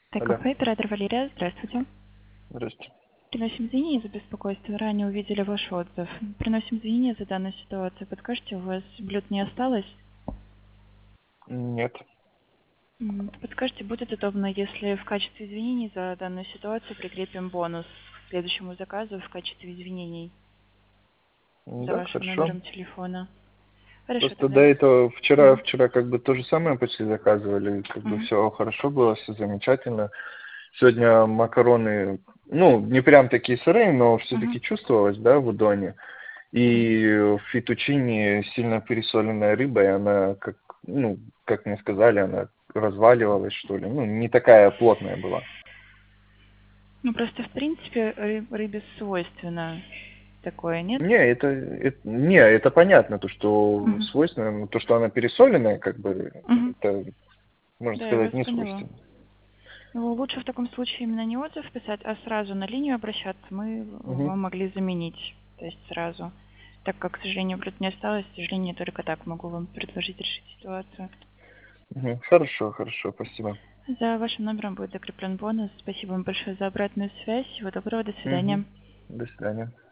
Алло, ТКП, оператор Валерия, здравствуйте. здрасте. Приносим извинения за беспокойство. Ранее увидели ваш отзыв. Приносим извинения за данную ситуацию. Подскажите, у вас блюд не осталось? Нет, Подскажите, будет удобно, если в качестве извинений за данную ситуацию прикрепим бонус к следующему заказу в качестве извинений за да, вашим хорошо. номером телефона? Хорошо, Просто тогда... до этого Мгм. вчера как бы то же самое почти заказывали, как бы Мгм. все хорошо было, все замечательно. Сегодня макароны, ну, не прям такие сырые, но Мгм. все-таки чувствовалось, да, в удоне. Мгм. И в фетучине сильно пересоленная рыба, и она, как, ну, как мне сказали, она разваливалась, что ли. Ну, не такая плотная была. Ну, просто, в принципе, рыбе свойственно такое, нет? Не, это понятно, то, что Мгм. свойственно, но то, что она пересоленная, как бы, Мгм. это, можно Да, я сказать, вас не поняла. свойственно. Ну, лучше в таком случае именно не отзыв писать, а сразу на линию обращаться. Мы Мгм. вам могли заменить, то есть сразу. Так как, к сожалению, блюд не осталось, к сожалению, только так могу вам предложить решить ситуацию. Мгм. Хорошо, хорошо, спасибо. За вашим номером будет закреплен бонус. Спасибо вам большое за обратную связь. Всего доброго, до свидания. Мгм. До свидания.